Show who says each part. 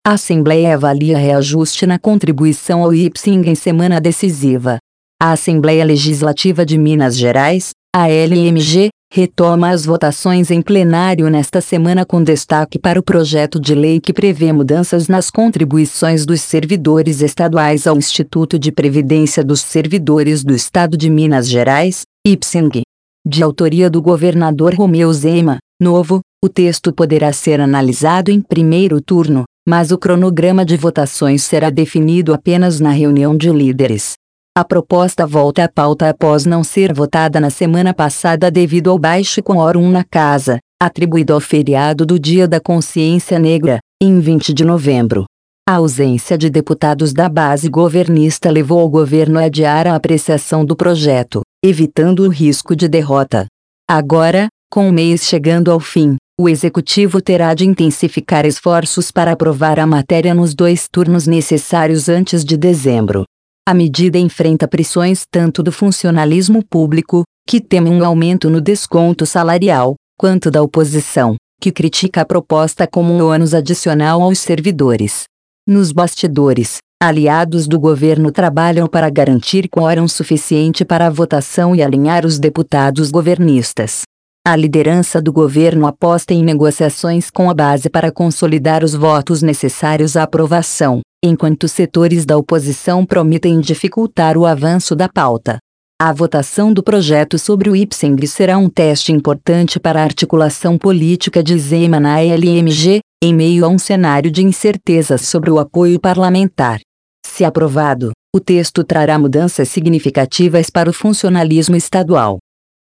Speaker 1: A Assembleia avalia reajuste na contribuição ao IPSING em semana decisiva. A Assembleia Legislativa de Minas Gerais, a LMG, retoma as votações em plenário nesta semana com destaque para o projeto de lei que prevê mudanças nas contribuições dos servidores estaduais ao Instituto de Previdência dos Servidores do Estado de Minas Gerais, IPSING. De autoria do governador Romeu Zema, novo, o texto poderá ser analisado em primeiro turno, mas o cronograma de votações será definido apenas na reunião de líderes. A proposta volta à pauta após não ser votada na semana passada devido ao baixo quórum na casa, atribuído ao feriado do Dia da Consciência Negra, em 20 de novembro. A ausência de deputados da base governista levou o governo a adiar a apreciação do projeto, evitando o risco de derrota. Agora, com o mês chegando ao fim, o Executivo terá de intensificar esforços para aprovar a matéria nos 2 turnos necessários antes de dezembro. A medida enfrenta pressões tanto do funcionalismo público, que teme um aumento no desconto salarial, quanto da oposição, que critica a proposta como um ônus adicional aos servidores. Nos bastidores, aliados do governo trabalham para garantir quórum suficiente para a votação e alinhar os deputados governistas. A liderança do governo aposta em negociações com a base para consolidar os votos necessários à aprovação, enquanto setores da oposição prometem dificultar o avanço da pauta. A votação do projeto sobre o IPSING será um teste importante para a articulação política de Zema na LMG, em meio a um cenário de incertezas sobre o apoio parlamentar. Se aprovado, o texto trará mudanças significativas para o funcionalismo estadual.